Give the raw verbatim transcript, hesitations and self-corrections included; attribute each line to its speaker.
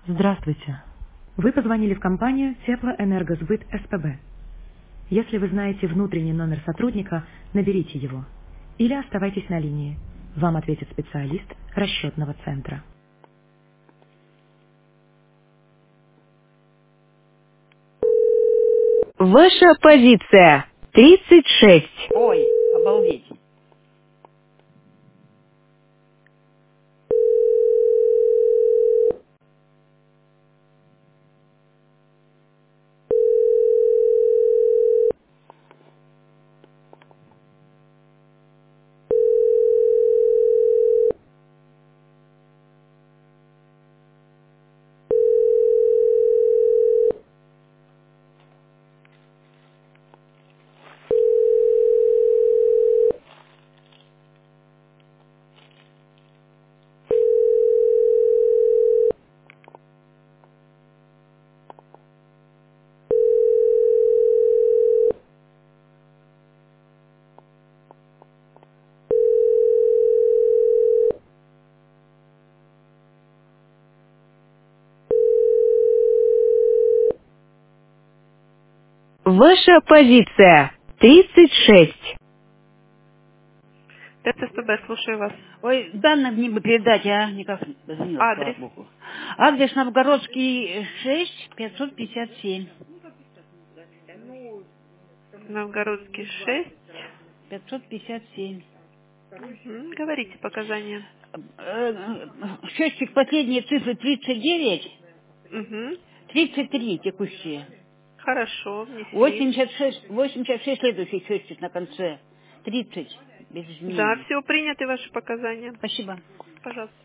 Speaker 1: Здравствуйте. Вы позвонили в компанию Теплоэнергосбыт СПБ. Если вы знаете внутренний номер сотрудника, наберите его. Или оставайтесь на линии. Вам ответит специалист расчетного центра. Ваша позиция тридцать шесть.
Speaker 2: Ой, обалдеть.
Speaker 1: Ваша позиция тридцать шесть.
Speaker 3: ТСПБ, слушаю вас.
Speaker 2: Ой, данных мне бы передать, а никак не позвонила, слава
Speaker 3: Адрес.
Speaker 2: богу. Адрес Новгородский шесть, пятьсот пятьдесят семь.
Speaker 3: Новгородский шесть.
Speaker 2: пятьсот пятьдесят семь.
Speaker 3: Мгм. Говорите показания.
Speaker 2: Э, Счетчик, последние цифры тридцать девять,
Speaker 3: Угу.
Speaker 2: тридцать три текущие.
Speaker 3: Хорошо, внесли.
Speaker 2: восемьдесят шесть, восемьдесят шесть следующий счетчик на конце. тридцать без
Speaker 3: Да,
Speaker 2: изменений.
Speaker 3: все, приняты ваши показания.
Speaker 2: Спасибо.
Speaker 3: Пожалуйста.